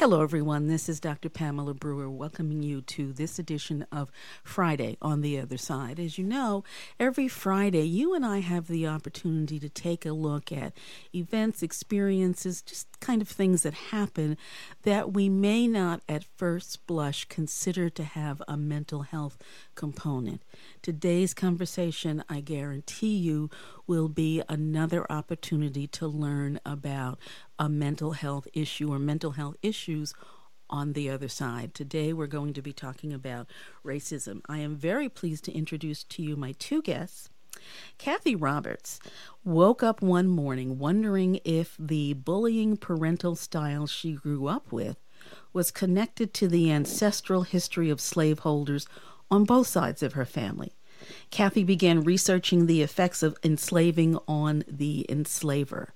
Hello, everyone. This is Dr. Pamela Brewer welcoming you to this edition of Friday on the Other Side. As you know, every Friday, you and I have the opportunity to take a look at events, experiences, just kind of things that happen that we may not at first blush consider to have a mental health component. Today's conversation, I guarantee you, will be another opportunity to learn about a mental health issue or mental health issues on the other side. Today, we're going to be talking about racism. I am very pleased to introduce to you my two guests. Kathy Roberts woke up one morning wondering if the bullying parental style she grew up with was connected to the ancestral history of slaveholders on both sides of her family. Kathy began researching the effects of enslaving on the enslaver.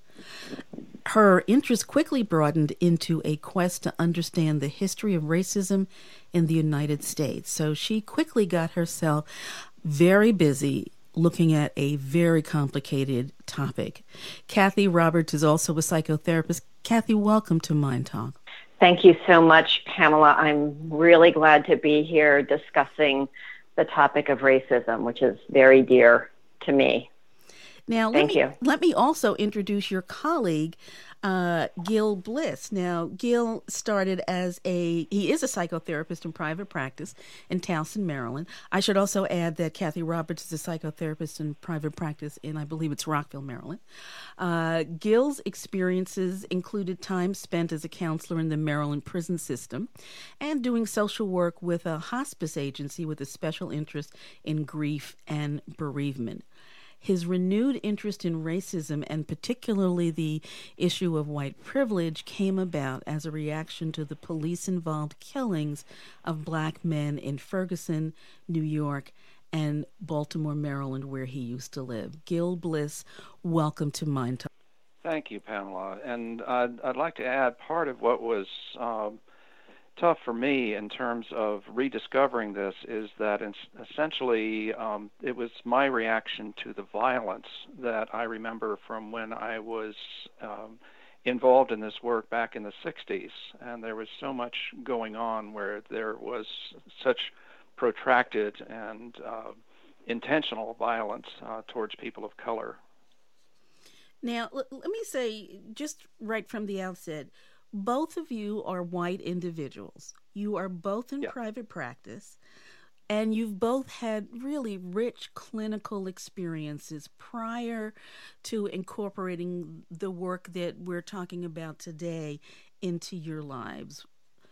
Her interest quickly broadened into a quest to understand the history of racism in the United States. So she quickly got herself very busy looking at a very complicated topic. Kathy Roberts is also a psychotherapist. Kathy, welcome to Mind Talk. Thank you so much, Pamela. I'm really glad to be here discussing the topic of racism, which is very dear to me. Now, let me also introduce your colleague, Gil Bliss. Now, Gil started he is a psychotherapist in private practice in Towson, Maryland. I should also add that Kathy Roberts is a psychotherapist in private practice in, I believe it's Rockville, Maryland. Gil's experiences included time spent as a counselor in the Maryland prison system and doing social work with a hospice agency with a special interest in grief and bereavement. His renewed interest in racism, and particularly the issue of white privilege, came about as a reaction to the police-involved killings of black men in Ferguson, New York, and Baltimore, Maryland, where he used to live. Gil Bliss, welcome to Mind Talk. Thank you, Pamela. And I'd like to add part of what was tough for me in terms of rediscovering this is that essentially it was my reaction to the violence that I remember from when I was involved in this work back in the 60s. And there was so much going on where there was such protracted and intentional violence towards people of color. Now, let me say, just right from the outset, both of you are white individuals. You are both in private practice, and you've both had really rich clinical experiences prior to incorporating the work that we're talking about today into your lives.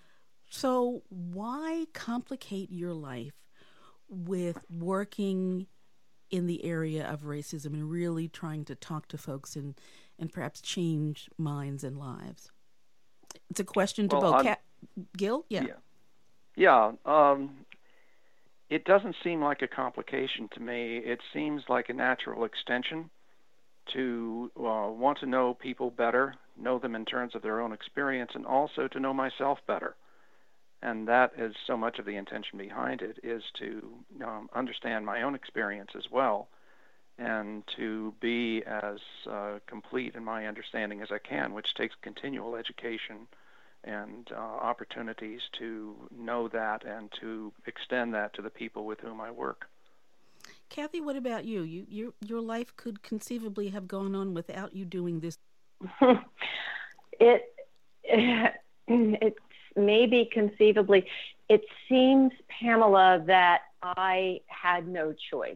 So why complicate your life with working in the area of racism and really trying to talk to folks and perhaps change minds and lives? It's a question to both. Gil? Yeah. It doesn't seem like a complication to me. It seems like a natural extension to want to know people better, know them in terms of their own experience, and also to know myself better. And that is so much of the intention behind it, is to understand my own experience as well, and to be as complete in my understanding as I can, which takes continual education and opportunities to know that and to extend that to the people with whom I work. Kathy, what about you? Your life could conceivably have gone on without you doing this. It's maybe conceivably. It seems, Pamela, that I had no choice.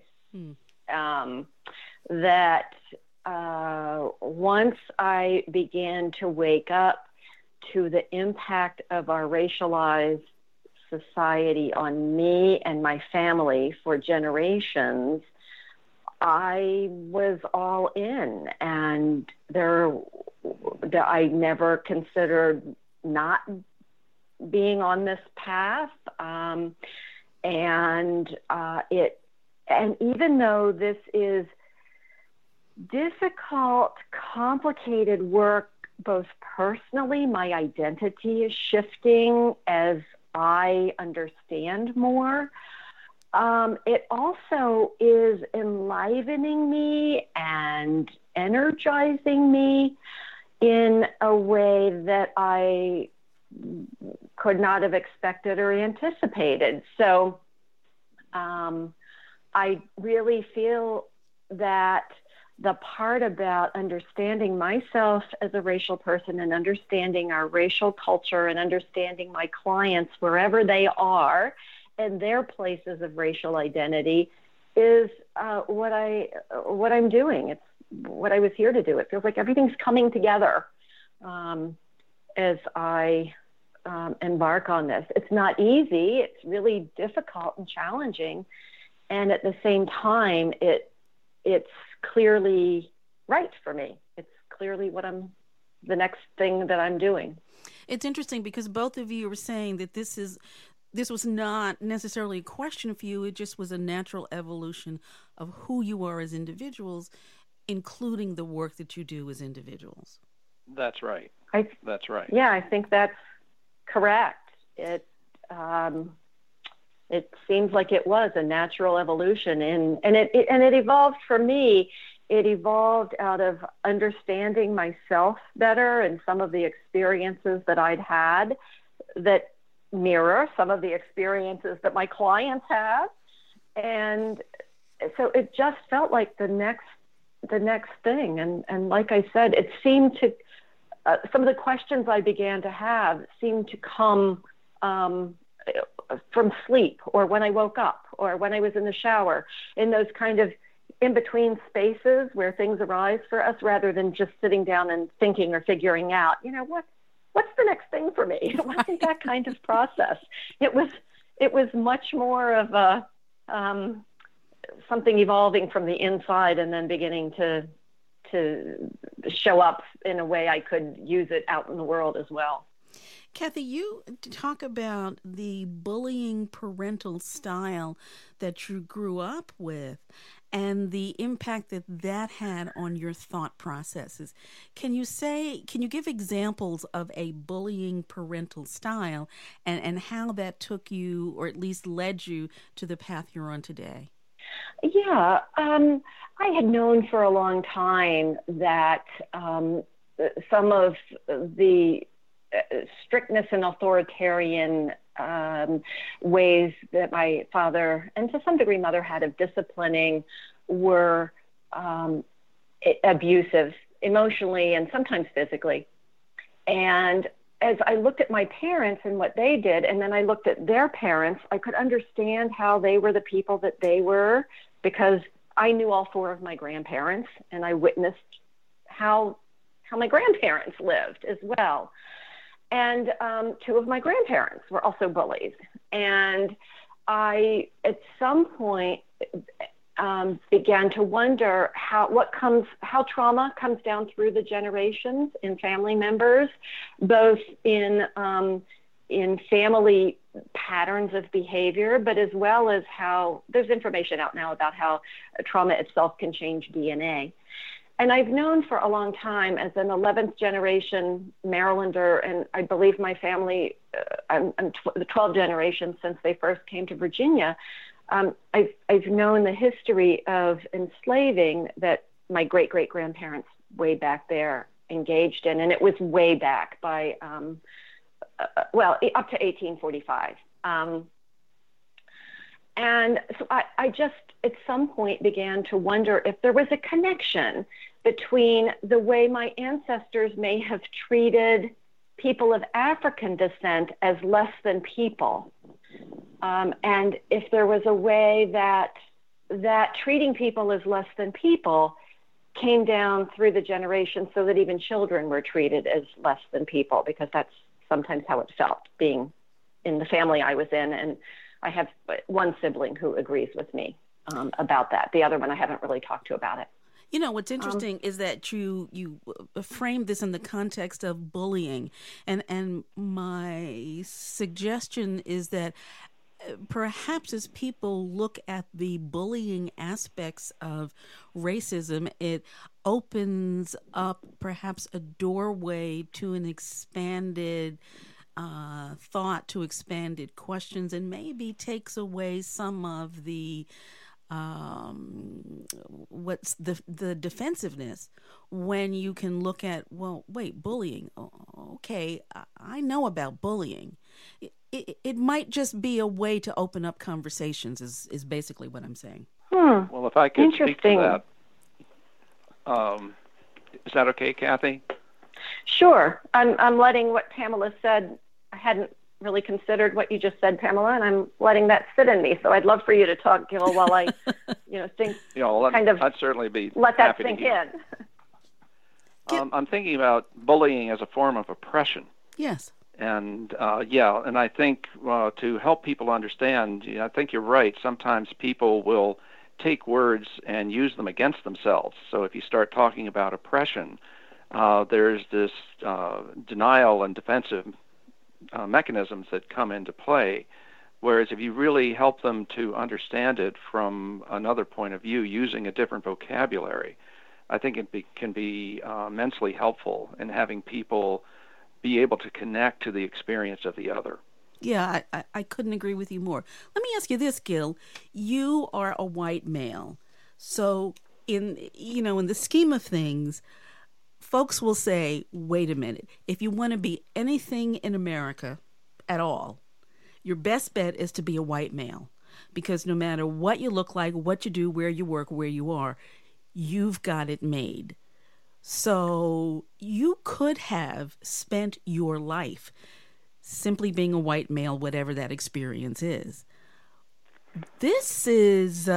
That once I began to wake up to the impact of our racialized society on me and my family for generations, I was all in, and I never considered not being on this path, and even though this is difficult, complicated work, both personally, my identity is shifting as I understand more. It also is enlivening me and energizing me in a way that I could not have expected or anticipated. So I really feel that the part about understanding myself as a racial person and understanding our racial culture and understanding my clients wherever they are and their places of racial identity is what I'm doing. It's what I was here to do. It feels like everything's coming together as I embark on this. It's not easy. It's really difficult and challenging. And at the same time, it's clearly right for me. It's clearly the next thing that I'm doing. It's interesting because both of you were saying that this was not necessarily a question for you. It just was a natural evolution of who you are as individuals, including the work that you do as individuals. That's right. That's right. Yeah, I think that's correct. It seems like it was a natural evolution, and it evolved for me. It evolved out of understanding myself better and some of the experiences that I'd had that mirror some of the experiences that my clients have, and so it just felt like the next thing. And like I said, it seemed to some of the questions I began to have seemed to come from sleep, or when I woke up, or when I was in the shower, in those kind of in-between spaces where things arise for us, rather than just sitting down and thinking or figuring out, what's the next thing for me? It wasn't that kind of process. It was much more of a something evolving from the inside and then beginning to show up in a way I could use it out in the world as well. Kathy, you talk about the bullying parental style that you grew up with and the impact that had on your thought processes. Can you give examples of a bullying parental style and how that took you, or at least led you, to the path you're on today? Yeah, I had known for a long time that some of the strictness and authoritarian ways that my father and to some degree mother had of disciplining were abusive emotionally and sometimes physically. And as I looked at my parents and what they did, and then I looked at their parents, I could understand how they were the people that they were, because I knew all four of my grandparents and I witnessed how my grandparents lived as well. And two of my grandparents were also bullies. And I, at some point, began to wonder how trauma comes down through the generations in family members, both in family patterns of behavior, but as well as how there's information out now about how trauma itself can change DNA. And I've known for a long time, as an 11th generation Marylander, and I believe my family, I'm the 12th generation since they first came to Virginia, I've known the history of enslaving that my great-great-grandparents way back there engaged in, and it was way back by, up to 1845. And so I just, at some point, began to wonder if there was a connection between the way my ancestors may have treated people of African descent as less than people. And if there was a way that treating people as less than people came down through the generations so that even children were treated as less than people, because that's sometimes how it felt being in the family I was in. And I have one sibling who agrees with me about that. The other one I haven't really talked to about it. You know, what's interesting is that you framed this in the context of bullying. And my suggestion is that perhaps as people look at the bullying aspects of racism, it opens up perhaps a doorway to an expanded thought, to expanded questions, and maybe takes away some of the what's the defensiveness when you can look at, well, wait, bullying. Oh, okay, I know about bullying. It might just be a way to open up conversations. Is basically what I'm saying. Well, if I could speak to that, is that okay, Kathy? Sure. I'm letting what Pamela said. I hadn't really considered what you just said, Pamela, and I'm letting that sit in me. So I'd love for you to talk, Gil, while I, think. I'd certainly be let that happy sink to hear. in. I'm thinking about bullying as a form of oppression. Yes. And and I think to help people understand, I think you're right. Sometimes people will take words and use them against themselves. So if you start talking about oppression, there's this denial and defensive mechanisms that come into play. Whereas if you really help them to understand it from another point of view, using a different vocabulary, I think it can be immensely helpful in having people be able to connect to the experience of the other. Yeah, I couldn't agree with you more. Let me ask you this, Gil. You are a white male. So in the scheme of things, folks will say, wait a minute, if you want to be anything in America at all, your best bet is to be a white male. Because no matter what you look like, what you do, where you work, where you are, you've got it made. So you could have spent your life simply being a white male, whatever that experience is. This is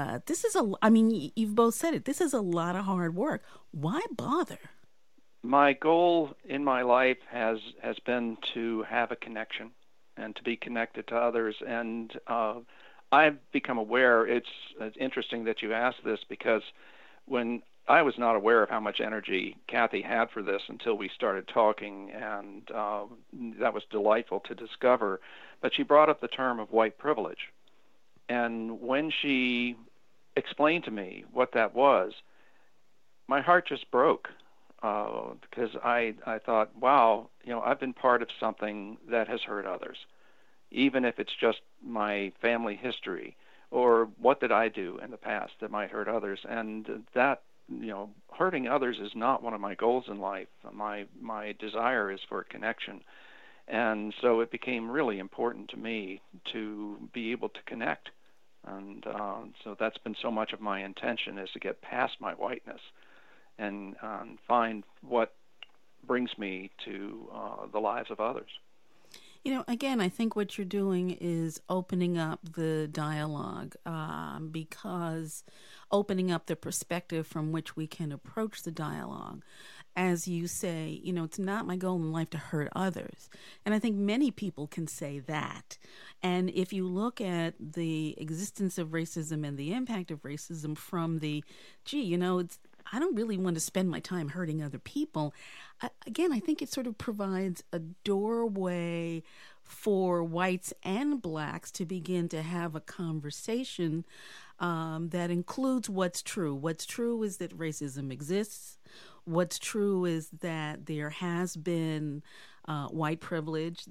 you've both said it. This is a lot of hard work. Why bother? My goal in my life has been to have a connection and to be connected to others. And I've become aware, it's interesting that you asked this, because when I was not aware of how much energy Kathy had for this until we started talking, and that was delightful to discover. But she brought up the term of white privilege. And when she explained to me what that was, my heart just broke, because I thought, wow, I've been part of something that has hurt others, even if it's just my family history, or what did I do in the past that might hurt others. And that, hurting others is not one of my goals in life. My desire is for connection. And so it became really important to me to be able to connect. And so that's been so much of my intention, is to get past my whiteness and find what brings me to the lives of others. Again, I think what you're doing is opening up the dialogue, because opening up the perspective from which we can approach the dialogue. As you say, it's not my goal in life to hurt others. And I think many people can say that. And if you look at the existence of racism and the impact of racism from I don't really want to spend my time hurting other people. Again, I think it sort of provides a doorway for whites and blacks to begin to have a conversation that includes what's true. What's true is that racism exists. What's true is that there has been white privilege.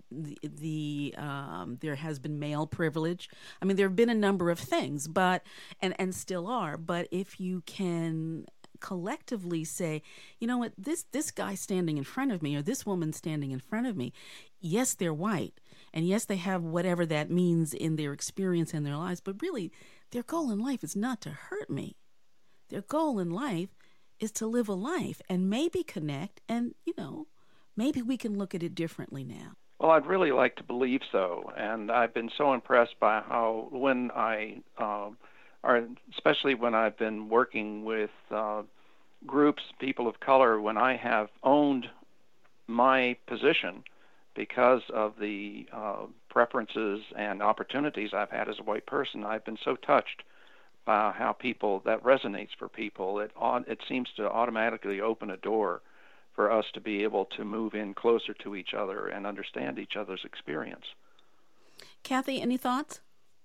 There has been male privilege. I mean, there have been a number of things, but and still are. But if you can collectively say, you know what, this guy standing in front of me, or this woman standing in front of me, yes, they're white, and yes, they have whatever that means in their experience and their lives, but really their goal in life is not to hurt me. Their goal in life is to live a life and maybe connect, and maybe we can look at it differently now. Well, I'd really like to believe so, and I've been so impressed by how when especially when I've been working with groups, people of color, when I have owned my position because of the preferences and opportunities I've had as a white person, I've been so touched by how that resonates for people. It seems to automatically open a door for us to be able to move in closer to each other and understand each other's experience. Kathy, any thoughts?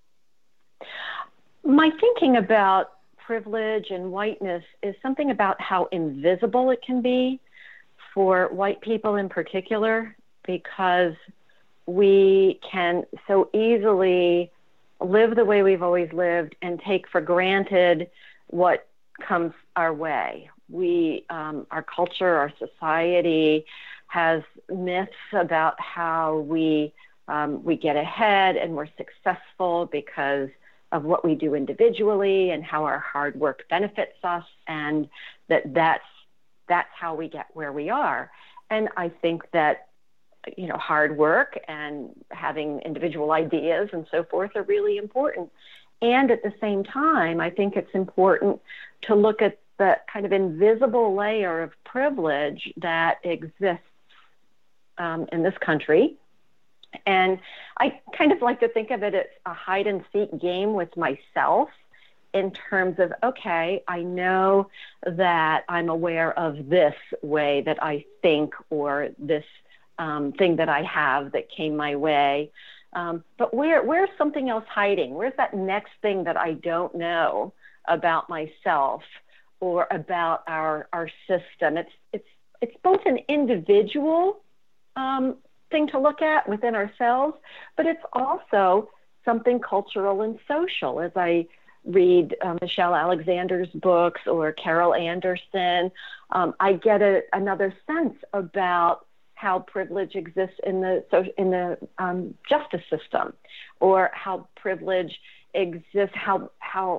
My thinking about privilege and whiteness is something about how invisible it can be for white people in particular, because we can so easily live the way we've always lived and take for granted what comes our way. Our culture, our society has myths about how we get ahead and we're successful because of what we do individually and how our hard work benefits us, and that's how we get where we are. And I think that, hard work and having individual ideas and so forth are really important. And at the same time, I think it's important to look at the kind of invisible layer of privilege that exists in this country. And I kind of like to think of it as a hide and seek game with myself, in terms of, okay, I know that I'm aware of this way that I think, or this thing that I have that came my way. But where's something else hiding? Where's that next thing that I don't know about myself or about our system? It's both an individual thing to look at within ourselves, but it's also something cultural and social. As I read Michelle Alexander's books or Carol Anderson, I get another sense about how privilege exists in the justice system, or how privilege exists, how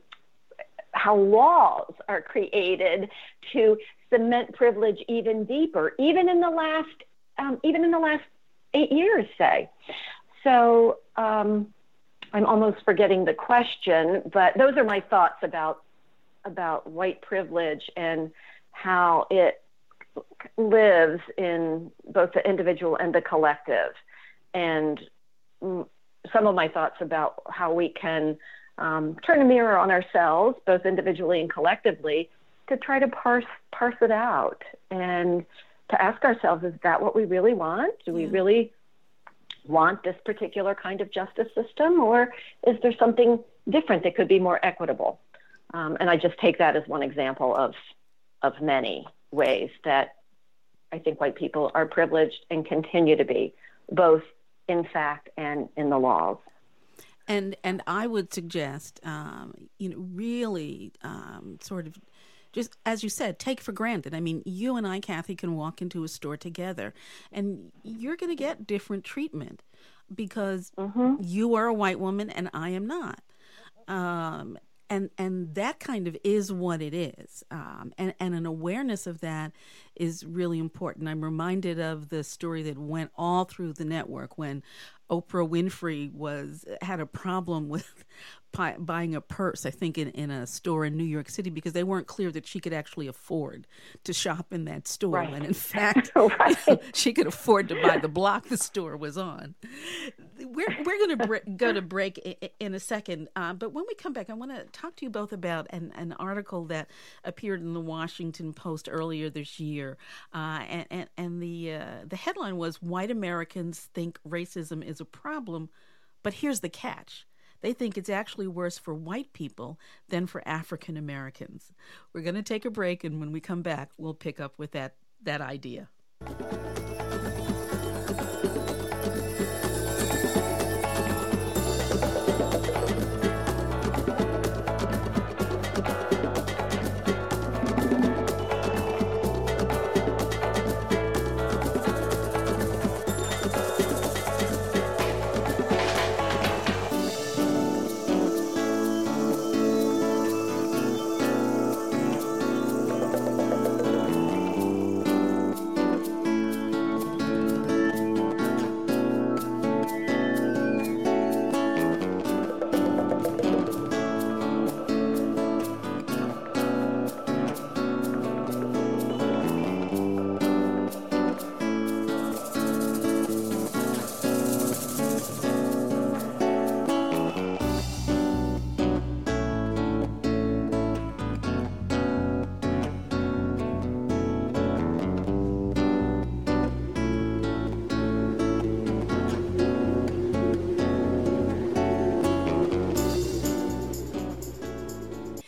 laws are created to cement privilege even deeper, even in the last 8 years, say. So I'm almost forgetting the question, but those are my thoughts about white privilege and how it lives in both the individual and the collective, and some of my thoughts about how we can turn a mirror on ourselves, both individually and collectively, to try to parse it out and to ask ourselves, is that what we really want? Do we really want this particular kind of justice system, or is there something different that could be more equitable? And I just take that as one example of many ways that I think white people are privileged and continue to be, both in fact and in the laws. And I would suggest, really sort of, just as you said, take for granted. I mean, you and I, Kathy, can walk into a store together and you're going to get different treatment because you are a white woman and I am not. And that kind of is what it is. And an awareness of that is really important. I'm reminded of the story that went all through the network when Oprah Winfrey had a problem with buying a purse, I think, in a store in New York City, because they weren't clear that she could actually afford to shop in that store. Right. And in fact, she could afford to buy the block the store was on. We're going to go to break in a second. But when we come back, I want to talk to you both about an article that appeared in the Washington Post earlier this year. And the headline was, "White Americans think racism is a problem, but here's the catch. They think it's actually worse for white people than for African Americans." We're going to take a break, and when we come back, we'll pick up with that idea.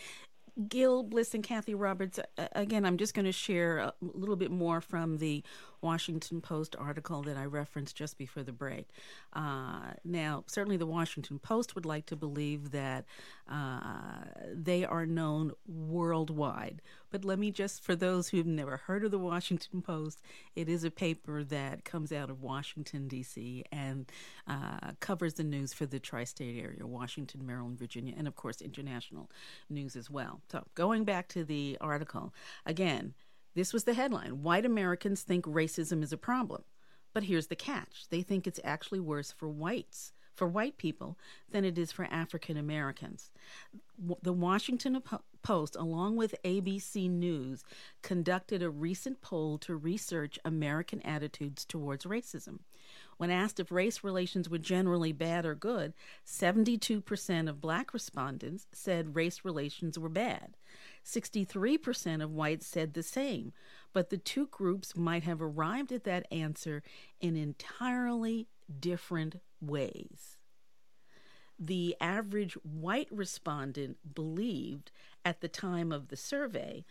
Gil Bliss and Kathy Roberts. Again, I'm just going to share a little bit more from the Washington Post article that I referenced just before the break. Now, certainly the Washington Post would like to believe that they are known worldwide. But let me just, for those who've never heard of the Washington Post, it is a paper that comes out of Washington, D.C., and covers the news for the tri-state area, Washington, Maryland, Virginia, and, of course, international news as well. So going back to the article, again, this was the headline: White Americans think racism is a problem. But here's the catch. They think it's actually worse for white people than it is for African Americans. The Washington Post, along with ABC News, conducted a recent poll to research American attitudes towards racism. When asked if race relations were generally bad or good, 72% of black respondents said race relations were bad. 63% of whites said the same, but the two groups might have arrived at that answer in entirely different ways. The average white respondent believed at the time of the survey,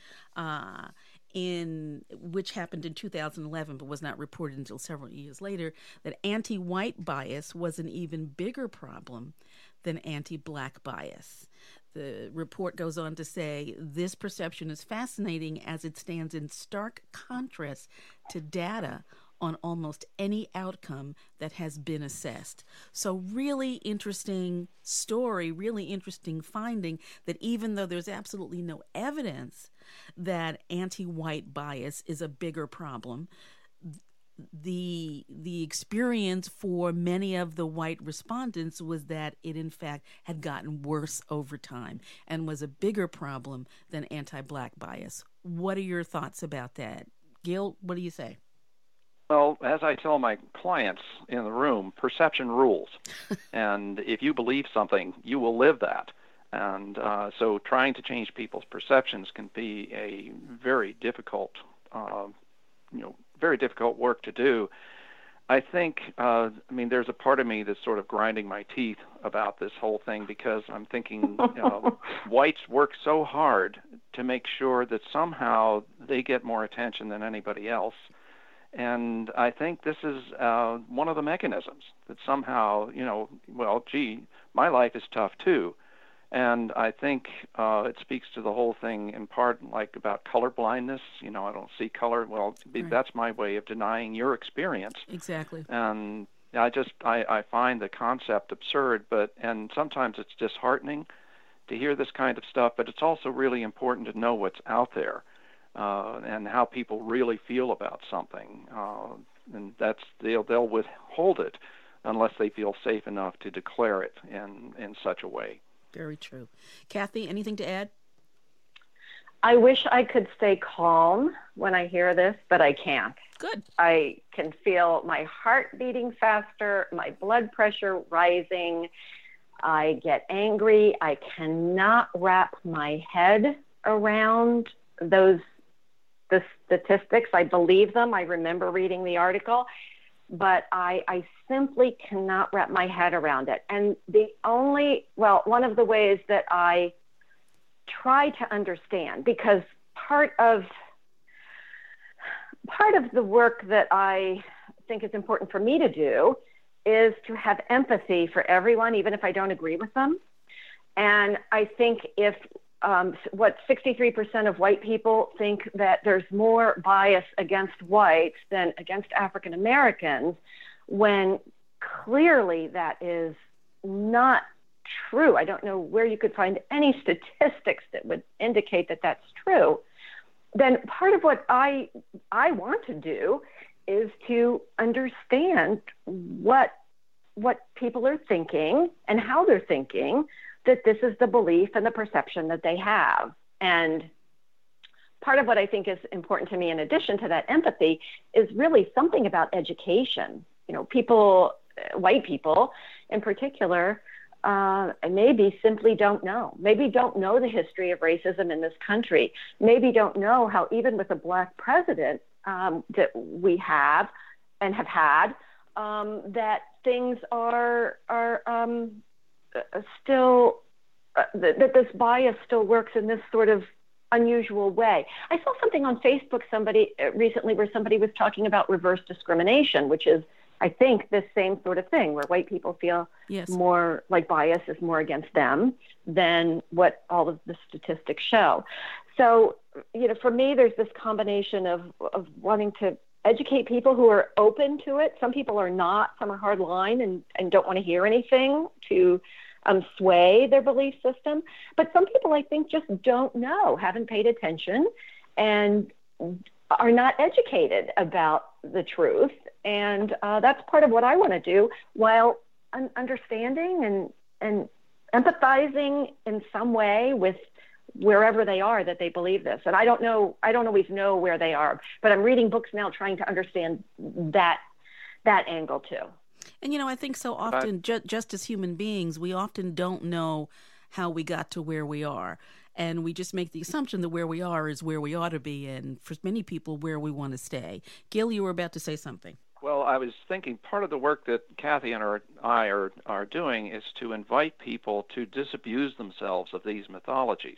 which happened in 2011 but was not reported until several years later, that anti-white bias was an even bigger problem than anti-black bias. The report goes on to say, this perception is fascinating as it stands in stark contrast to data on almost any outcome that has been assessed. So really interesting story, really interesting finding that even though there's absolutely no evidence that anti-white bias is a bigger problem, the experience for many of the white respondents was that it in fact had gotten worse over time and was a bigger problem than anti-black bias. What are your thoughts about that? Gil, what do you say? Well, as I tell my clients in the room, perception rules. And if you believe something, you will live that. And so trying to change people's perceptions can be a very difficult, very difficult work to do. I think, there's a part of me that's sort of grinding my teeth about this whole thing because I'm thinking whites work so hard to make sure that somehow they get more attention than anybody else. And I think this is one of the mechanisms that somehow, my life is tough too. And I think it speaks to the whole thing in part like about color blindness. I don't see color. Well, right. That's my way of denying your experience. Exactly. And I find the concept absurd, and sometimes it's disheartening to hear this kind of stuff, but it's also really important to know what's out there. And how people really feel about something, and they'll withhold it unless they feel safe enough to declare it in such a way. Very true. Kathy, anything to add? I wish I could stay calm when I hear this, but I can't. Good. I can feel my heart beating faster, my blood pressure rising. I get angry. I cannot wrap my head around the statistics. I believe them. I remember reading the article, but I simply cannot wrap my head around it. And one of the ways that I try to understand, because part of the work that I think is important for me to do is to have empathy for everyone, even if I don't agree with them. And I think if 63% of white people think that there's more bias against whites than against African Americans, when clearly that is not true. I don't know where you could find any statistics that would indicate that that's true. Then part of what I want to do is to understand what people are thinking and how they're thinking, that this is the belief and the perception that they have. And part of what I think is important to me, in addition to that empathy, is really something about education. White people in particular, maybe simply don't know. Maybe don't know the history of racism in this country. Maybe don't know how even with a black president that we have and have had, that things are still that this bias still works in this sort of unusual way. I saw something on Facebook recently where somebody was talking about reverse discrimination, which is, I think, the same sort of thing where white people feel more like bias is more against them than what all of the statistics show. So, for me, there's this combination of wanting to educate people who are open to it. Some people are not. Some are hard line and don't want to hear anything to sway their belief system. But some people, I think, just don't know, haven't paid attention, and are not educated about the truth. And that's part of what I want to do, while understanding and empathizing in some way with wherever they are that they believe this. And I don't always know where they are, but I'm reading books now trying to understand that angle too. And, I think so often, just as human beings, we often don't know how we got to where we are. And we just make the assumption that where we are is where we ought to be, and for many people, where we want to stay. Gil, you were about to say something. Well, I was thinking part of the work that Kathy and I are doing is to invite people to disabuse themselves of these mythologies.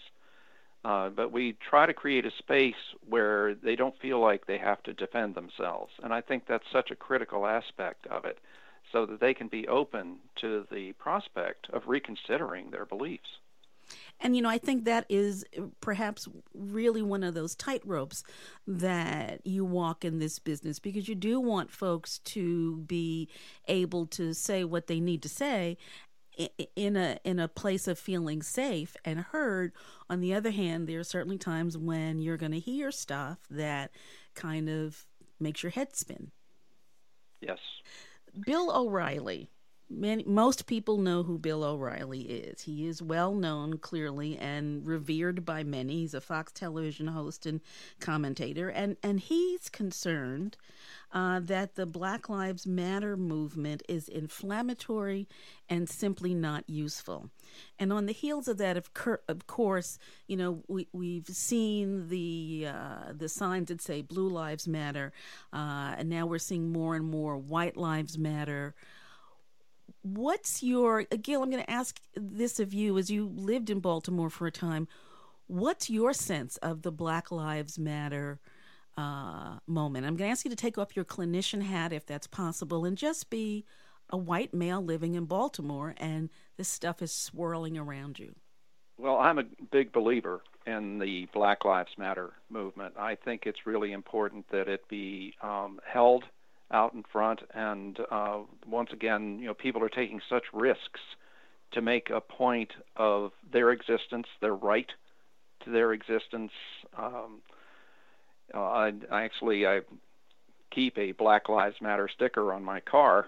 But we try to create a space where they don't feel like they have to defend themselves. And I think that's such a critical aspect of it, so that they can be open to the prospect of reconsidering their beliefs. And, I think that is perhaps really one of those tightropes that you walk in this business, because you do want folks to be able to say what they need to say in a place of feeling safe and heard. On the other hand, there are certainly times when you're going to hear stuff that kind of makes your head spin. Yes. Bill O'Reilly. Most people know who Bill O'Reilly is. He is well known, clearly, and revered by many. He's a Fox television host and commentator, and he's concerned that the Black Lives Matter movement is inflammatory and simply not useful. And on the heels of that, of course, we've seen the signs that say Blue Lives Matter, and now we're seeing more and more White Lives Matter. What's Gil, I'm going to ask this of you, as you lived in Baltimore for a time, what's your sense of the Black Lives Matter moment? I'm going to ask you to take off your clinician hat, if that's possible, and just be a white male living in Baltimore, and this stuff is swirling around you. Well, I'm a big believer in the Black Lives Matter movement. I think it's really important that it be held out in front, and once again, people are taking such risks to make a point of their existence, their right to their existence. I keep a Black Lives Matter sticker on my car.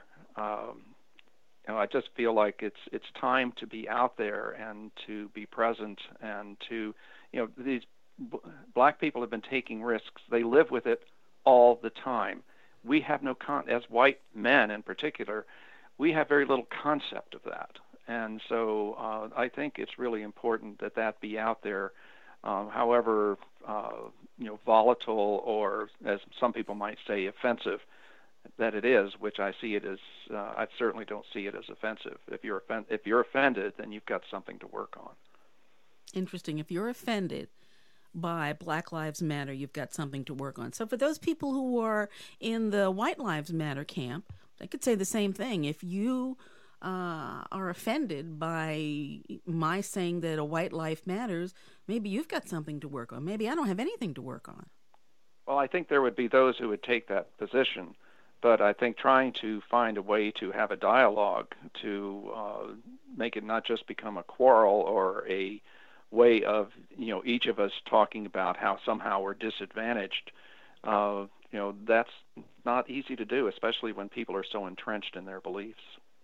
I just feel like it's time to be out there and to be present, and to, these black people have been taking risks. They live with it all the time. We have as white men in particular, we have very little concept of that. And so I think it's really important that be out there, however, volatile, or, as some people might say, offensive that it is, which I see it as, I certainly don't see it as offensive. If you're offended, then you've got something to work on. Interesting. If you're offended by Black Lives Matter, you've got something to work on. So for those people who are in the White Lives Matter camp, they could say the same thing. If you are offended by my saying that a white life matters, maybe you've got something to work on. Maybe I don't have anything to work on. Well, I think there would be those who would take that position, but I think trying to find a way to have a dialogue to make it not just become a quarrel or a way of each of us talking about how somehow we're disadvantaged, that's not easy to do, especially when people are so entrenched in their beliefs.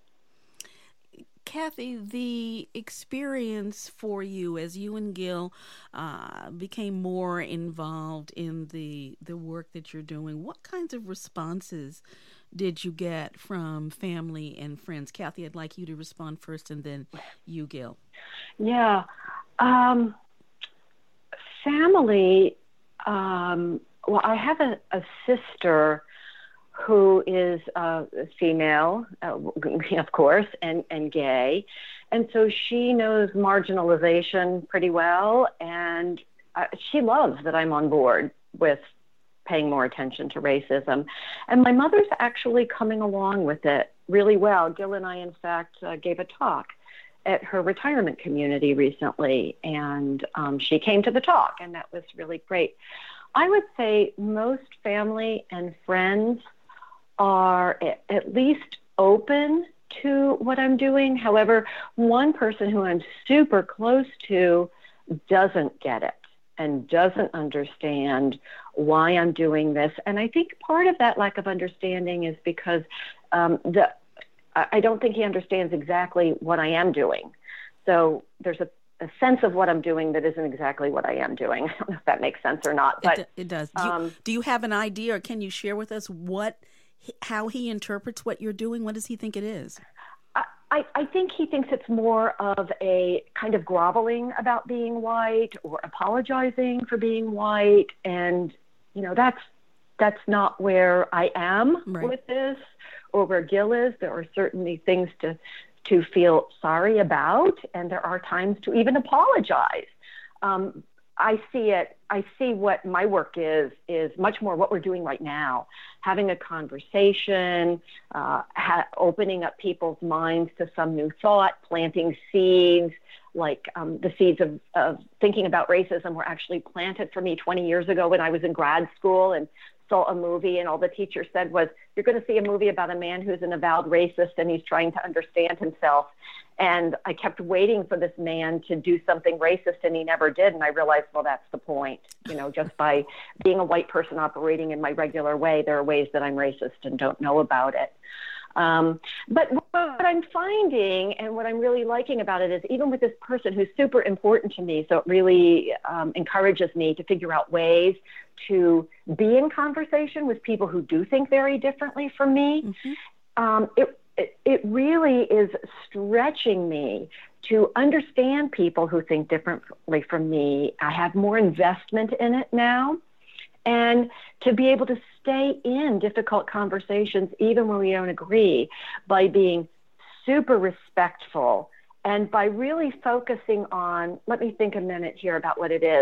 Kathy, the experience for you as you and Gil became more involved in the work that you're doing, what kinds of responses did you get from family and friends? Kathy, I'd like you to respond first, and then you, Gil. Yeah. Family, well, I have a sister who is female, of course, and gay. And so she knows marginalization pretty well. And she loves that I'm on board with paying more attention to racism. And my mother's actually coming along with it really well. Gil and I, in fact, gave a talk at her retirement community recently, and she came to the talk, and that was really great. I would say most family and friends are at least open to what I'm doing. However, one person who I'm super close to doesn't get it and doesn't understand why I'm doing this. And I think part of that lack of understanding is because I don't think he understands exactly what I am doing. So there's a sense of what I'm doing that isn't exactly what I am doing. I don't know if that makes sense or not. But it does. Do you have an idea, or can you share with us how he interprets what you're doing? What does he think it is? I think he thinks it's more of a kind of groveling about being white or apologizing for being white. And, that's not where I am with this, or where Gil is. There are certainly things to feel sorry about, and there are times to even apologize. I see what my work is much more what we're doing right now, having a conversation, opening up people's minds to some new thought, planting seeds, like the seeds of thinking about racism were actually planted for me 20 years ago when I was in grad school and saw a movie, and all the teacher said was, you're going to see a movie about a man who's an avowed racist and he's trying to understand himself. And I kept waiting for this man to do something racist, and he never did. And I realized, well, that's the point. Just by being a white person operating in my regular way, there are ways that I'm racist and don't know about it. But what I'm finding and what I'm really liking about it is, even with this person who's super important to me, so it really encourages me to figure out ways to be in conversation with people who do think very differently from me. Mm-hmm. It really is stretching me to understand people who think differently from me. I have more investment in it now. And to be able to stay in difficult conversations, even when we don't agree, by being super respectful and by really focusing on, let me think a minute here about what it is,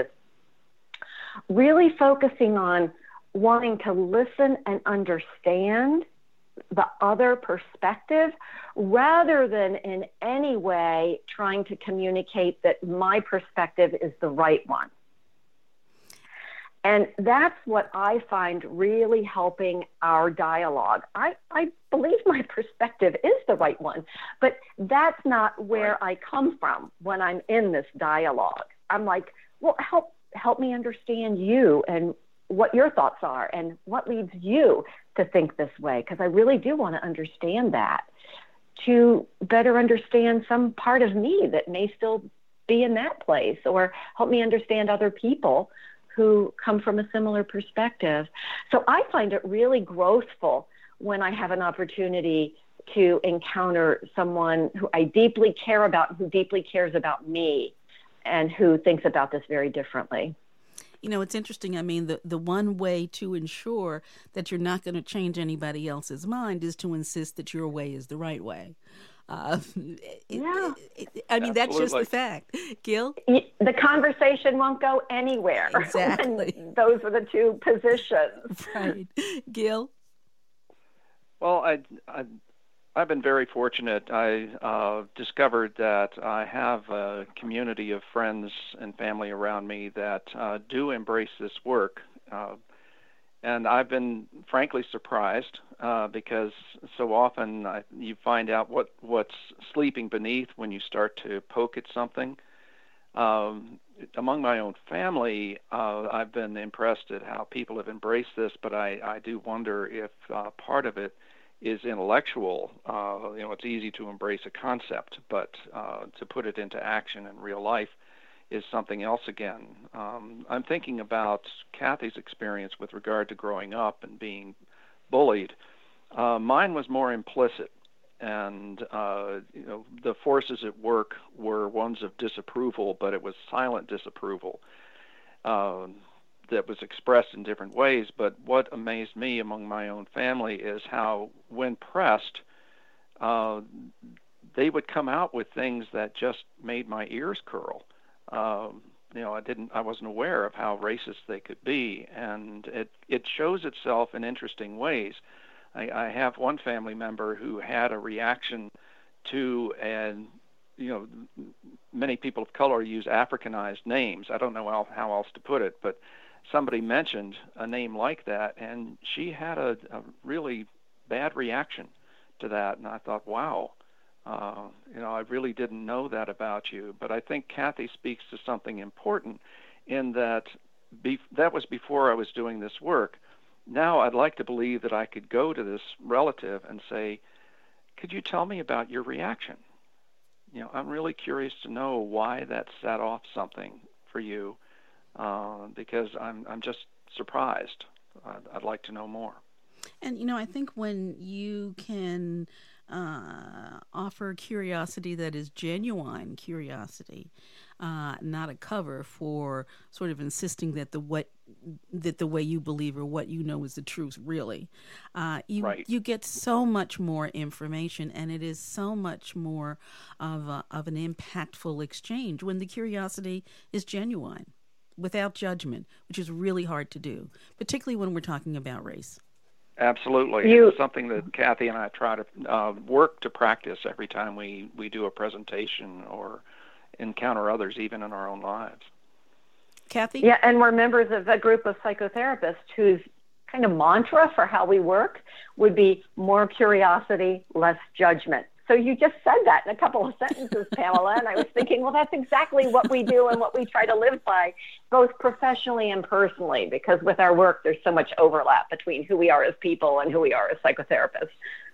really focusing on wanting to listen and understand the other perspective, rather than in any way trying to communicate that my perspective is the right one. And that's what I find really helping our dialogue. I believe my perspective is the right one, but that's not where I come from when I'm in this dialogue. I'm like, well, help me understand you and what your thoughts are and what leads you to think this way, because I really do want to understand that, to better understand some part of me that may still be in that place, or help me understand other people who come from a similar perspective. So I find it really growthful when I have an opportunity to encounter someone who I deeply care about, who deeply cares about me, and who thinks about this very differently. It's interesting. I mean, the one way to ensure that you're not going to change anybody else's mind is to insist that your way is the right way. I mean, Absolutely. That's just the fact. Gil? The conversation won't go anywhere. Exactly. Those are the two positions. Right. Gil? Well, I've been very fortunate. I discovered that I have a community of friends and family around me that do embrace this work. And I've been frankly surprised because so often you find out what's sleeping beneath when you start to poke at something. Among my own family, I've been impressed at how people have embraced this, but I do wonder if part of it is intellectual. It's easy to embrace a concept, but to put it into action in real life is something else again. I'm thinking about Kathy's experience with regard to growing up and being bullied. Mine was more implicit, and the forces at work were ones of disapproval, but it was silent disapproval that was expressed in different ways. But what amazed me among my own family is how, when pressed, they would come out with things that just made my ears curl. I wasn't aware of how racist they could be, and it shows itself in interesting ways. I have one family member who had a reaction to, and many people of color use Africanized names. I don't know how else to put it, but somebody mentioned a name like that, and she had a really bad reaction to that. And I thought, wow, I really didn't know that about you. But I think Kathy speaks to something important in that that was before I was doing this work. Now I'd like to believe that I could go to this relative and say, could you tell me about your reaction? I'm really curious to know why that set off something for you, because I'm just surprised. I'd like to know more. And, I think when you can offer curiosity that is genuine curiosity, not a cover for sort of insisting that the way you believe or what you know is the truth, really. You get so much more information, and it is so much more of an impactful exchange when the curiosity is genuine, without judgment, which is really hard to do, particularly when we're talking about race. Absolutely. It's something that Kathy and I try to work to practice every time we do a presentation or encounter others, even in our own lives. Kathy? Yeah, and we're members of a group of psychotherapists whose kind of mantra for how we work would be more curiosity, less judgment. So you just said that in a couple of sentences, Pamela, and I was thinking, well, that's exactly what we do and what we try to live by, both professionally and personally, because with our work, there's so much overlap between who we are as people and who we are as psychotherapists.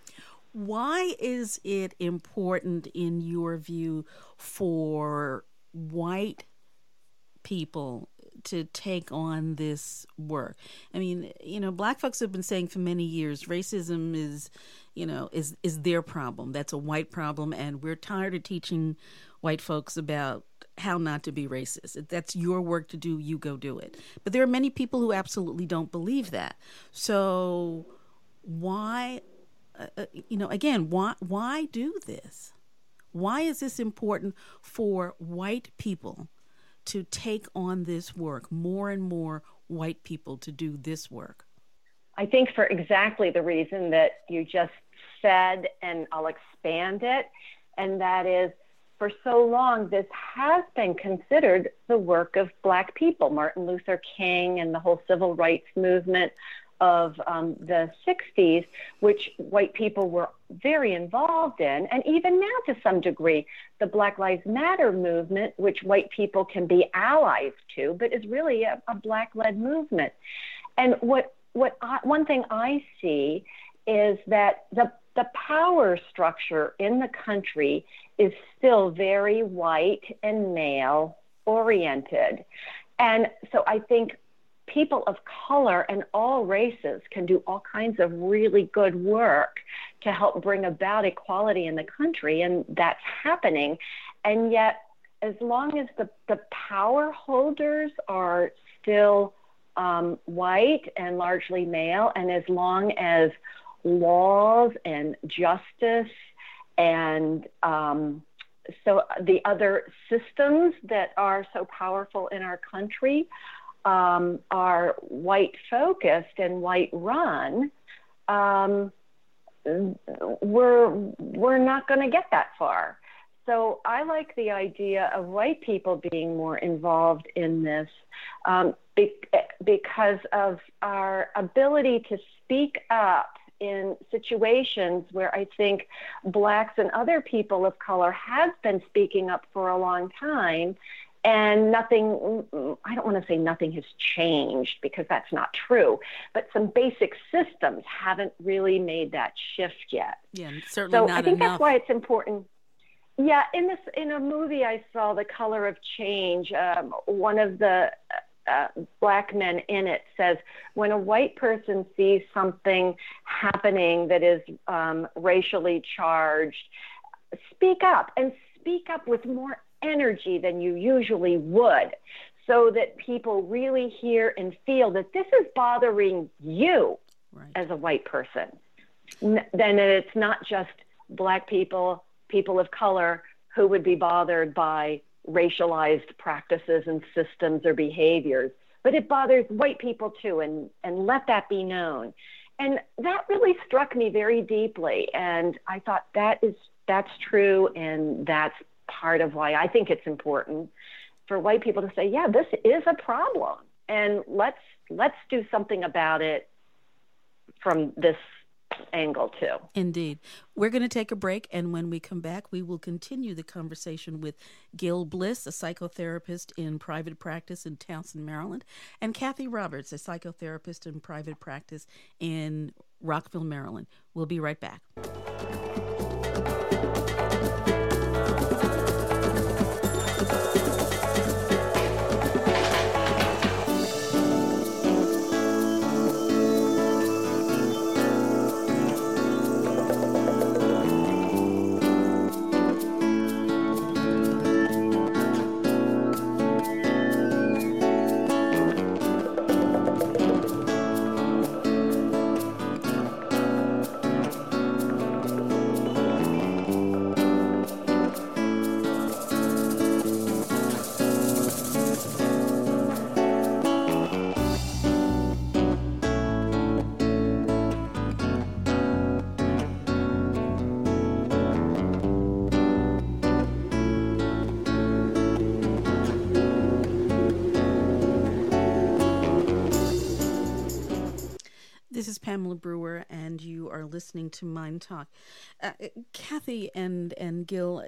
Why is it important, in your view, for white people to take on this work? I mean, Black folks have been saying for many years, racism is their problem. That's a white problem, and we're tired of teaching white folks about how not to be racist. If that's your work to do, you go do it. But there are many people who absolutely don't believe that. So why, why do this? Why is this important for white people to take on this work, more and more white people to do this work? I think for exactly the reason that you just said, and I'll expand it, and that is, for so long, this has been considered the work of Black people. Martin Luther King and the whole civil rights movement of the 60s, which white people were very involved in, and even now to some degree, the Black Lives Matter movement, which white people can be allies to, but is really a Black-led movement. And one thing I see is that the power structure in the country is still very white and male oriented. And so I think people of color and all races can do all kinds of really good work to help bring about equality in the country, and that's happening. And yet, as long as the power holders are still white and largely male, and as long as laws and justice and so the other systems that are so powerful in our country are white focused and white run, we're not going to get that far. So I like the idea of white people being more involved in this because of our ability to speak up in situations where I think Blacks and other people of color have been speaking up for a long time, and nothing, I don't want to say nothing has changed because that's not true, but some basic systems haven't really made that shift yet. Yeah, certainly not enough. So I think that's why it's important. Yeah, in a movie I saw, The Color of Change, one of the Black men in it says, when a white person sees something happening that is racially charged, speak up, and speak up with more energy than you usually would, so that people really hear and feel that this is bothering you as a white person. Then it's not just Black people, people of color who would be bothered by racialized practices and systems or behaviors, but it bothers white people too, and let that be known. And that really struck me very deeply. And I thought that's true, and that's part of why I think it's important for white people to say, yeah, this is a problem, and let's do something about it from this angle too. Indeed. We're going to take a break, and when we come back, we will continue the conversation with Gil Bliss, a psychotherapist in private practice in Townsend, Maryland, and Kathy Roberts, a psychotherapist in private practice in Rockville, Maryland. We'll be right back. This is Pamela Brewer, and you are listening to Mind Talk. Kathy and Gil,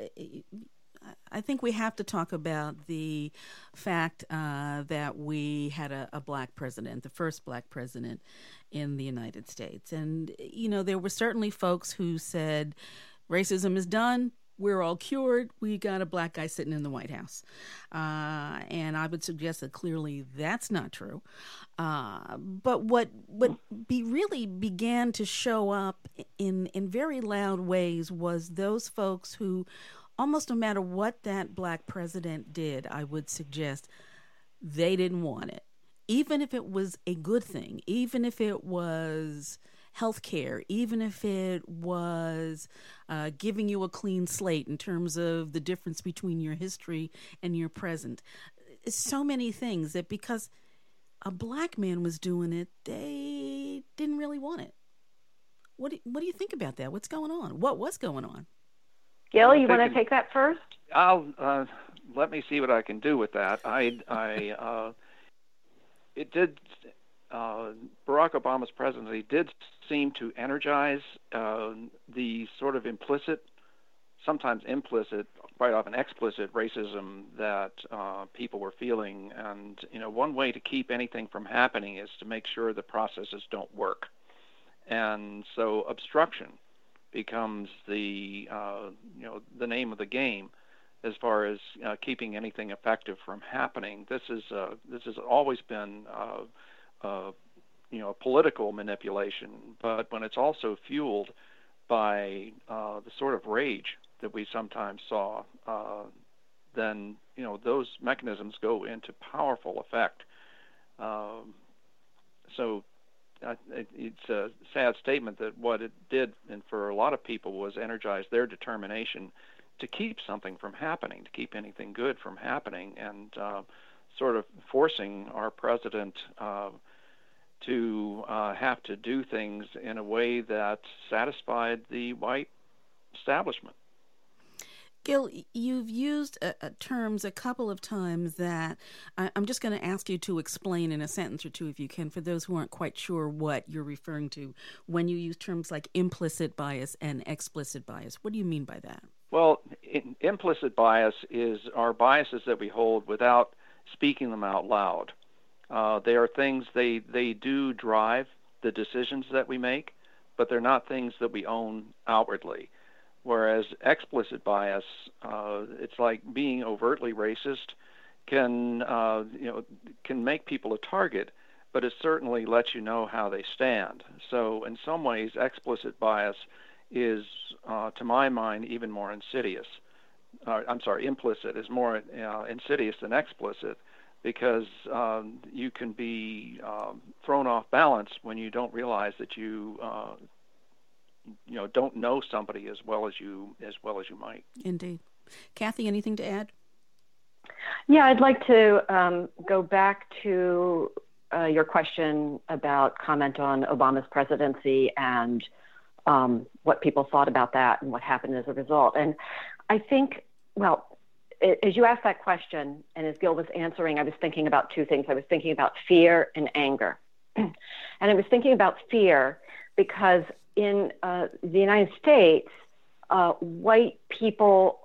I think we have to talk about the fact that we had a black president, the first black president in the United States. And, you know, there were certainly folks who said racism is done. We're all cured. We got a black guy sitting in the White House. And I would suggest that clearly that's not true. But what really began to show up in very loud ways was those folks who, almost no matter what that black president did, I would suggest they didn't want it. Even if it was a good thing, even if it was healthcare, even if it was giving you a clean slate in terms of the difference between your history and your present. So many things that because a black man was doing it, they didn't really want it. What do you think about that? What's going on? What was going on? Gil, you want to take that first? I'll let me see what I can do with that. Barack Obama's presidency did seem to energize the sort of implicit, sometimes implicit, quite often explicit racism that people were feeling. And, you know, one way to keep anything from happening is to make sure the processes don't work. And so obstruction becomes the name of the game as far as keeping anything effective from happening. This has always been political manipulation, but when it's also fueled by the sort of rage that we sometimes saw, then those mechanisms go into powerful effect. So it's a sad statement that what it did, and for a lot of people, was energize their determination to keep something from happening, to keep anything good from happening, and sort of forcing our president to have to do things in a way that satisfied the white establishment. Gil, you've used terms a couple of times that I'm just going to ask you to explain in a sentence or two, if you can, for those who aren't quite sure what you're referring to when you use terms like implicit bias and explicit bias. What do you mean by that? Well, implicit bias are biases that we hold without speaking them out loud. They are things, they do drive the decisions that we make, but they're not things that we own outwardly. Whereas explicit bias, it's like being overtly racist can make people a target, but it certainly lets you know how they stand. So in some ways, explicit bias is, to my mind, even more insidious. Implicit is more insidious than explicit, because you can be thrown off balance when you don't realize that you don't know somebody as well as you might. Indeed. Kathy, anything to add? Yeah, I'd like to go back to your question about comment on Obama's presidency and what people thought about that and what happened as a result. And I think, well, as you asked that question and as Gil was answering, I was thinking about two things. I was thinking about fear and anger. And I was thinking about fear because in the United States, white people,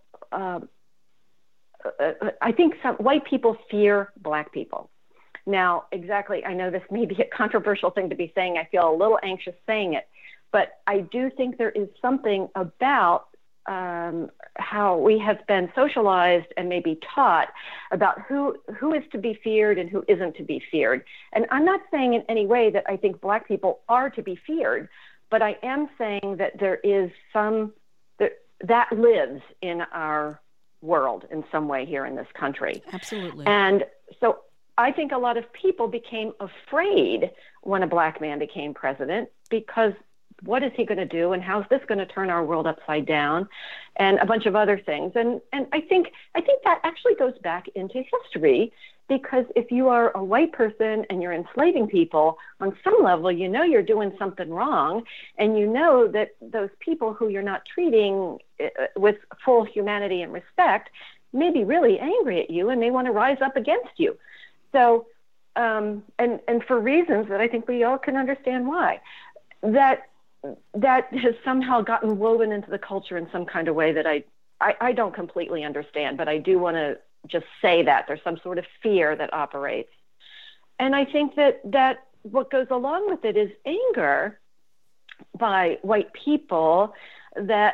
I think some white people fear black people. Now, exactly, I know this may be a controversial thing to be saying. I feel a little anxious saying it, but I do think there is something about how we have been socialized and maybe taught about who is to be feared and who isn't to be feared. And I'm not saying in any way that I think black people are to be feared, but I am saying that there is some that lives in our world in some way here in this country. Absolutely. And so I think a lot of people became afraid when a black man became president because what is he going to do and how's this going to turn our world upside down and a bunch of other things. And I think that actually goes back into history, because if you are a white person and you're enslaving people, on some level, you know you're doing something wrong, and you know that those people who you're not treating with full humanity and respect may be really angry at you and may want to rise up against you. So, and for reasons that I think we all can understand why, that has somehow gotten woven into the culture in some kind of way that I don't completely understand, but I do want to just say that there's some sort of fear that operates. And I think that what goes along with it is anger by white people that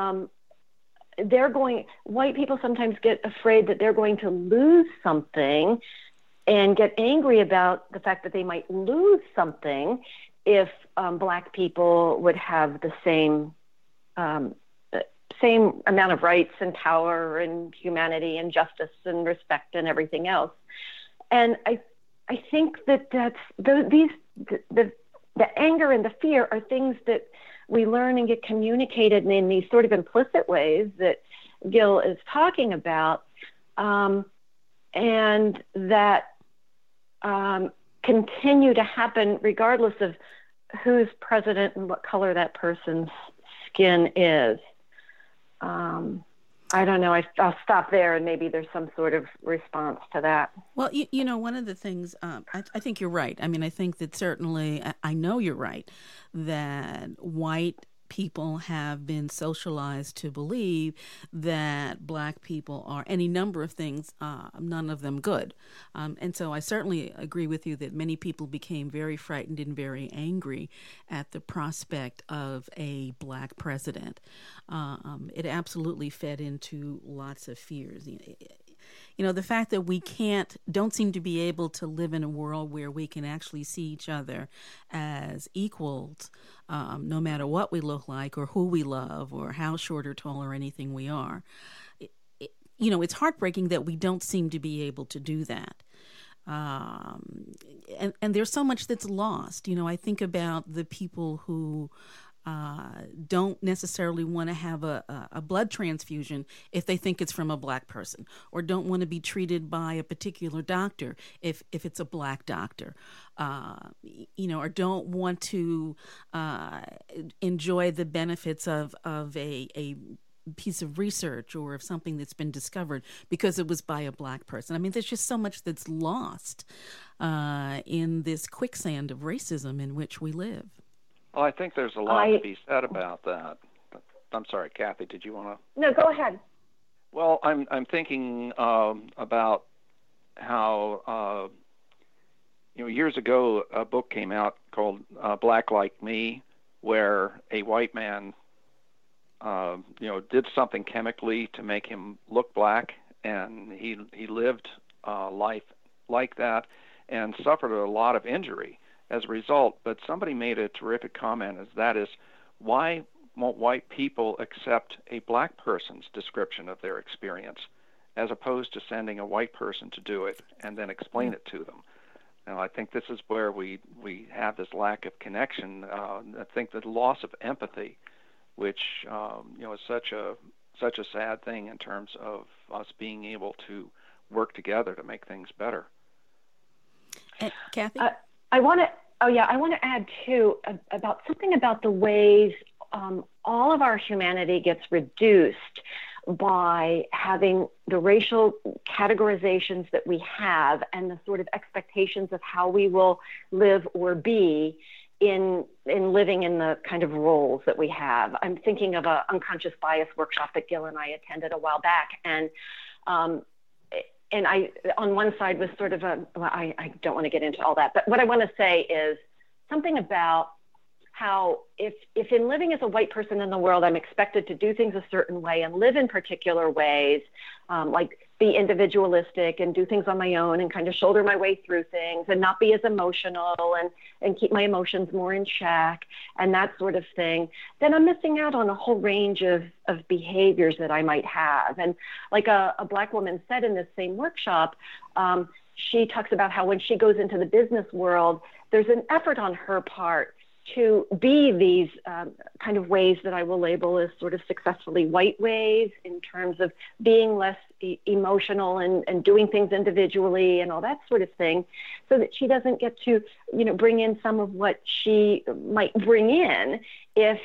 white people sometimes get afraid that they're going to lose something and get angry about the fact that they might lose something if black people would have the same amount of rights and power and humanity and justice and respect and everything else. And I think that the anger and the fear are things that we learn and get communicated in these sort of implicit ways that Gil is talking about, and that continue to happen regardless of who's president and what color that person's skin is. I don't know. I'll stop there, and maybe there's some sort of response to that. Well, you know, one of the things, I think you're right. I mean, I think that certainly, I know you're right, that white people have been socialized to believe that black people are any number of things, none of them good. And so I certainly agree with you that many people became very frightened and very angry at the prospect of a black president. It absolutely fed into lots of fears. You know, the fact that we don't seem to be able to live in a world where we can actually see each other as equals, no matter what we look like or who we love or how short or tall or anything we are. You know, it's heartbreaking that we don't seem to be able to do that. And there's so much that's lost. You know, I think about the people who don't necessarily want to have a blood transfusion if they think it's from a black person, or don't want to be treated by a particular doctor if it's a black doctor, you know, or don't want to enjoy the benefits of a piece of research or of something that's been discovered because it was by a black person. I mean, there's just so much that's lost in this quicksand of racism in which we live. Well, I think there's a lot to be said about that. I'm sorry, Kathy, did you want to? No, go ahead. Well, I'm thinking about how, years ago a book came out called Black Like Me, where a white man, did something chemically to make him look black, and he lived life like that and suffered a lot of injury as a result. But somebody made a terrific comment, that is, why won't white people accept a black person's description of their experience as opposed to sending a white person to do it and then explain it to them? Now, I think this is where we have this lack of connection. I think the loss of empathy, which is such a sad thing in terms of us being able to work together to make things better. Kathy? I want to add too about something about the ways all of our humanity gets reduced by having the racial categorizations that we have and the sort of expectations of how we will live or be in living in the kind of roles that we have. I'm thinking of an unconscious bias workshop that Gil and I attended a while back, and I, on one side, was sort of I don't want to get into all that, but what I want to say is something about how if in living as a white person in the world, I'm expected to do things a certain way and live in particular ways, like be individualistic and do things on my own and kind of shoulder my way through things and not be as emotional and keep my emotions more in check and that sort of thing, then I'm missing out on a whole range of behaviors that I might have. And like a Black woman said in this same workshop, she talks about how when she goes into the business world, there's an effort on her part to be these kind of ways that I will label as sort of successfully white ways in terms of being less emotional and doing things individually and all that sort of thing, so that she doesn't get to, bring in some of what she might bring in if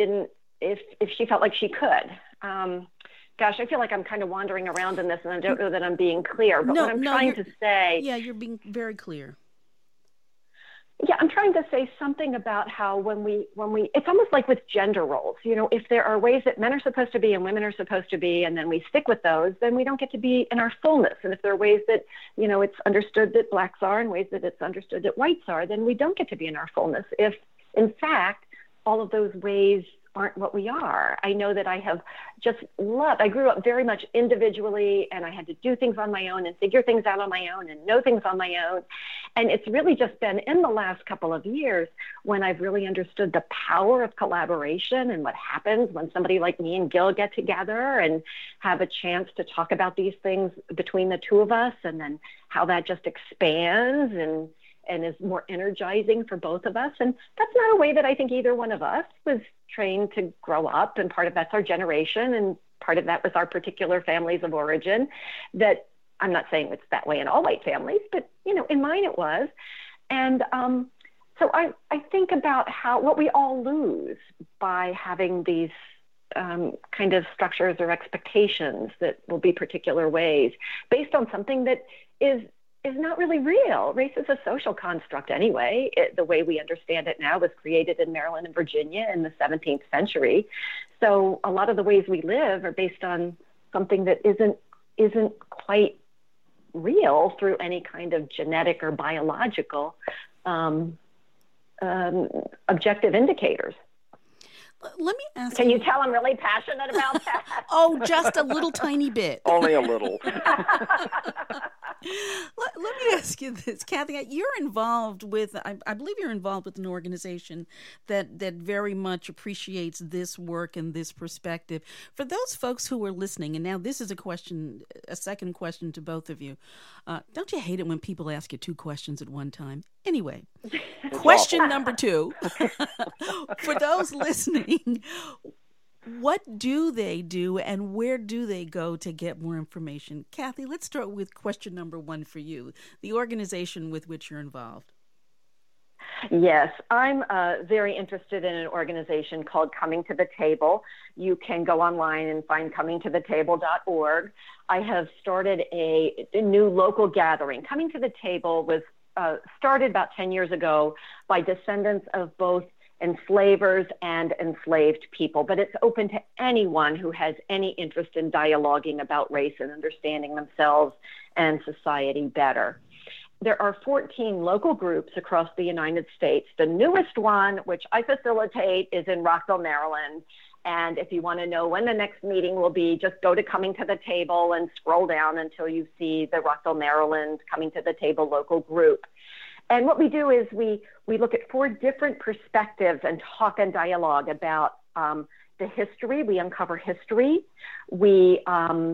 she felt like she could. Gosh, I feel like I'm kind of wandering around in this and I don't know that I'm being clear, but what I'm trying to say... Yeah, you're being very clear. Yeah, I'm trying to say something about how when we, it's almost like with gender roles, if there are ways that men are supposed to be and women are supposed to be, and then we stick with those, then we don't get to be in our fullness. And if there are ways that, it's understood that blacks are and ways that it's understood that whites are, then we don't get to be in our fullness. If, in fact, all of those ways aren't what we are. I know that I have just loved, I grew up very much individually and I had to do things on my own and figure things out on my own and know things on my own. And it's really just been in the last couple of years when I've really understood the power of collaboration and what happens when somebody like me and Gil get together and have a chance to talk about these things between the two of us, and then how that just expands and is more energizing for both of us. And that's not a way that I think either one of us was trained to grow up. And part of that's our generation. And part of that was our particular families of origin. That I'm not saying it's that way in all white families, but, in mine it was. And so I think about what we all lose by having these kind of structures or expectations that will be particular ways based on something that is not really real. Race is a social construct anyway. The way we understand it now was created in Maryland and Virginia in the 17th century. So a lot of the ways we live are based on something that isn't quite real through any kind of genetic or biological objective indicators. Let me ask Can you tell I'm really passionate about that? Oh, just a little tiny bit. Only a little. Let me ask you this, Kathy. You're involved with, I believe you're involved with an organization that very much appreciates this work and this perspective. For those folks who are listening, and now this is a second question to both of you. Don't you hate it when people ask you two questions at one time? Anyway, question number 2. For those listening, what do they do and where do they go to get more information? Kathy, let's start with question number 1 for you, the organization with which you're involved. Yes, I'm very interested in an organization called Coming to the Table. You can go online and find comingtothetable.org. I have started a new local gathering. Coming to the Table was started about 10 years ago by descendants of both enslavers and enslaved people, but it's open to anyone who has any interest in dialoguing about race and understanding themselves and society better. There are 14 local groups across the United States. The newest one, which I facilitate, is in Rockville, Maryland. And if you want to know when the next meeting will be, just go to Coming to the Table and scroll down until you see the Rockville, Maryland Coming to the Table local group. And what we do is we look at 4 different perspectives and talk and dialogue about the history. We uncover history. We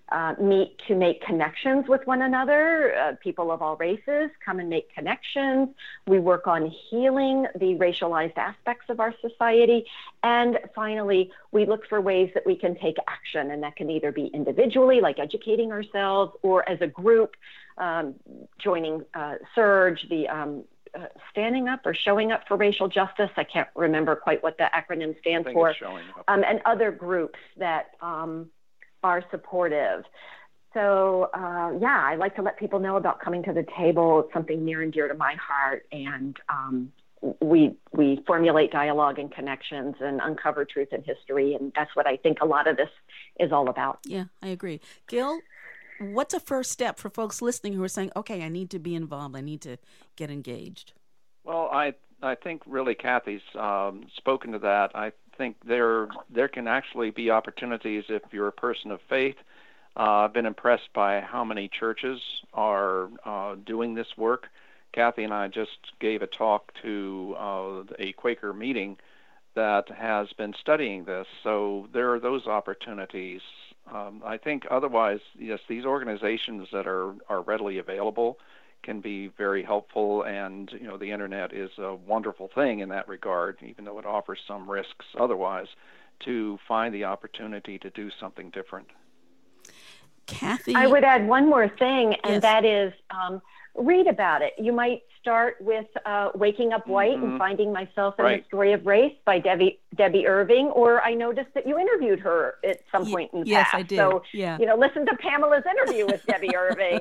meet to make connections with one another. People of all races come and make connections. We work on healing the racialized aspects of our society. And finally, we look for ways that we can take action. And that can either be individually, like educating ourselves, or as a group, joining SURGE, the standing up or showing up for racial justice. I can't remember quite what the acronym stands for. And other groups that are supportive. So, I like to let people know about coming to the table. It's something near and dear to my heart. And we formulate dialogue and connections and uncover truth and history. And that's what I think a lot of this is all about. Yeah, I agree. Gil, what's a first step for folks listening who are saying, okay, I need to be involved, I need to get engaged? Well, I think really Kathy's spoken to that. I think there can actually be opportunities if you're a person of faith. I've been impressed by how many churches are doing this work. Kathy and I just gave a talk to a Quaker meeting that has been studying this. So there are those opportunities. I think otherwise, yes, these organizations that are readily available can be very helpful, and the internet is a wonderful thing in that regard, even though it offers some risks otherwise, to find the opportunity to do something different. Kathy, I would add one more thing, and yes. that is read about it. You might start with Waking Up White and Finding Myself in the Story of Race by Debbie Irving, or I noticed that you interviewed her at some point in the past. Yes, I did. So, yeah. Listen to Pamela's interview with Debbie Irving.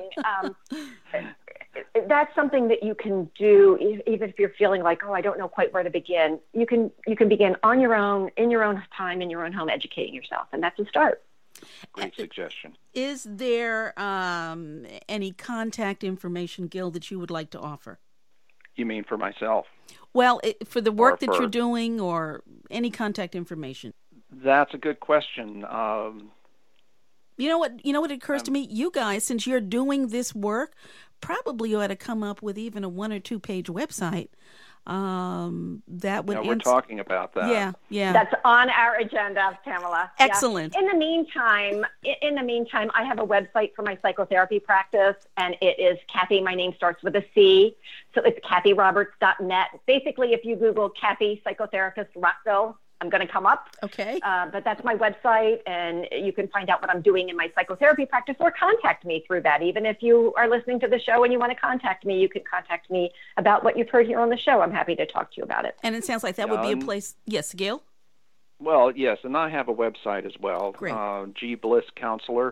That's something that you can do, even if you're feeling like, I don't know quite where to begin. You can begin on your own, in your own time, in your own home, educating yourself, and that's a start. Great suggestion. Is there any contact information, Gil, that you would like to offer? You mean for myself? Well, for the work that you're doing, or any contact information? That's a good question. You know what occurs to me? You guys, since you're doing this work, probably ought to come up with even a 1 or 2 page website. That would. We're talking about that. Yeah. That's on our agenda, Pamela. Excellent. Yeah. In the meantime, I have a website for my psychotherapy practice, and it is Kathy. My name starts with a C, so it's KathyRoberts.net. Basically, if you Google Kathy Psychotherapist Rockville, I'm going to come up. Okay. But that's my website, and you can find out what I'm doing in my psychotherapy practice, or contact me through that. Even if you are listening to the show and you want to contact me, you can contact me about what you've heard here on the show. I'm happy to talk to you about it. And it sounds like that would be a place. Yes, Gil? Well, yes, and I have a website as well. Great. G Bliss Counselor,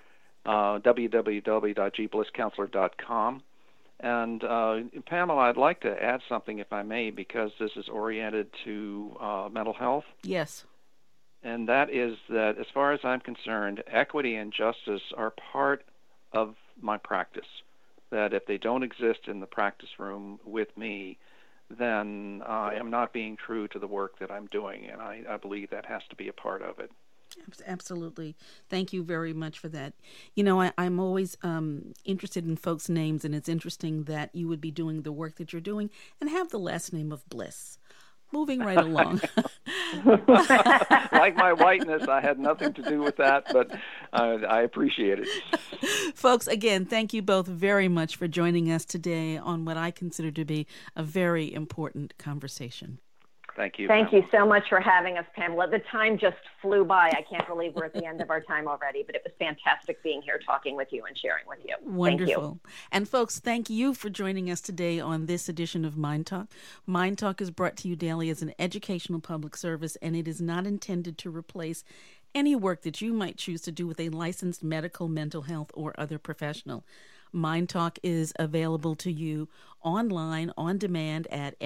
www.gblisscounselor.com. And Pamela, I'd like to add something, if I may, because this is oriented to mental health. Yes. And that is that, as far as I'm concerned, equity and justice are part of my practice. That if they don't exist in the practice room with me, then I am not being true to the work that I'm doing, and I believe that has to be a part of it. Absolutely. Thank you very much for that. I'm always interested in folks' names, and it's interesting that you would be doing the work that you're doing and have the last name of Bliss. Moving right along. Like my whiteness, I had nothing to do with that, but I appreciate it. Folks, again, thank you both very much for joining us today on what I consider to be a very important conversation. Thank you. Thank you so much for having us, Pamela. The time just flew by. I can't believe we're at the end of our time already, but it was fantastic being here talking with you and sharing with you. Wonderful. Thank you. And folks, thank you for joining us today on this edition of Mind Talk. Mind Talk is brought to you daily as an educational public service, and it is not intended to replace any work that you might choose to do with a licensed medical, mental health, or other professional. Mind Talk is available to you online, on demand at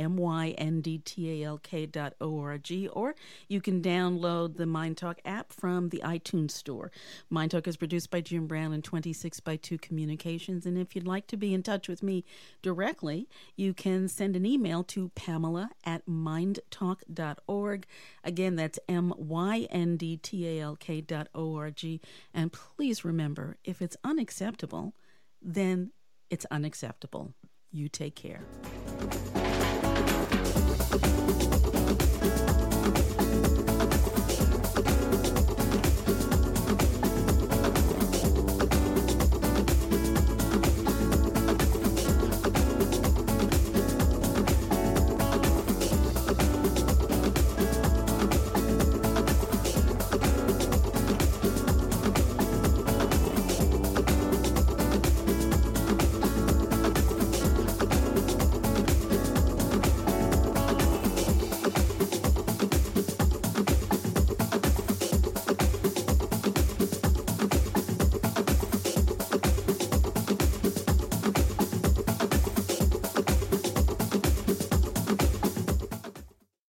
myndtalk.org, or you can download the Mind Talk app from the iTunes store. Mind Talk is produced by Jim Brown and 26x2 Communications, and if you'd like to be in touch with me directly, you can send an email to Pamela@mindtalk.org. Again, that's myndtalk.org. And please remember, if it's unacceptable, then it's unacceptable. You take care.